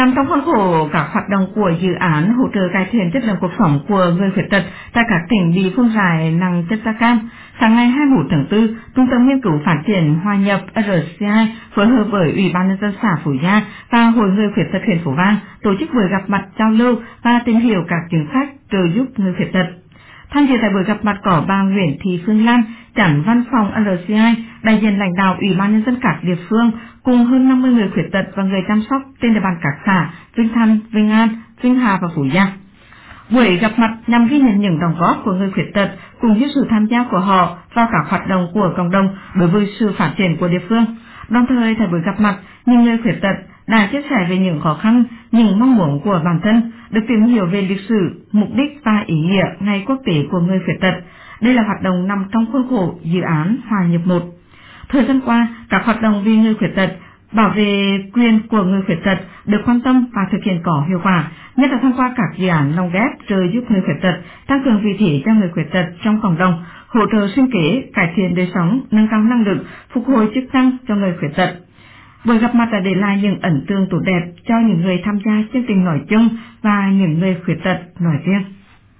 Nằm trong khuôn khổ các hoạt động của dự án hỗ trợ cải thiện chất lượng cuộc sống của người khuyết tật tại các tỉnh bị phương rải nặng chất da cam, sáng ngày 21 tháng 4, Trung tâm Nghiên cứu Phát triển Hòa nhập RCI phối hợp với Ủy ban nhân dân xã Phú Gia và Hội người khuyết tật huyện Phú Vang tổ chức buổi gặp mặt giao lưu và tìm hiểu các chính sách trợ giúp người khuyết tật. Tham dự tại buổi gặp mặt có bà Nguyễn Thị Phương Lan, Chánh Văn phòng RCI, đại diện lãnh đạo Ủy ban nhân dân các địa phương cùng hơn 50 người khuyết tật và người chăm sóc trên địa bàn các xã Vinh Thanh, Vinh An, Vinh Hà và Phú Gia. Buổi gặp mặt nhằm ghi nhận những đóng góp của người khuyết tật cùng với sự tham gia của họ vào các hoạt động của cộng đồng đối với sự phát triển của địa phương. Đồng thời tại buổi gặp mặt, những người khuyết tật đã chia sẻ về những khó khăn, những mong muốn của bản thân, được tìm hiểu về lịch sử, mục đích và ý nghĩa Ngày Quốc tế của người khuyết tật. Đây là hoạt động nằm trong khuôn khổ dự án Hòa nhập 1. Thời gian qua, các hoạt động vì người khuyết tật, bảo vệ quyền của người khuyết tật được quan tâm và thực hiện có hiệu quả, nhất là thông qua các dự án lồng ghép trợ giúp người khuyết tật, tăng cường vị thế cho người khuyết tật trong cộng đồng, hỗ trợ sinh kế, cải thiện đời sống, nâng cao năng lực, phục hồi chức năng cho người khuyết tật. Buổi gặp mặt đã để lại những ấn tượng tốt đẹp cho những người tham gia chương trình nói chung và những người khuyết tật nói riêng.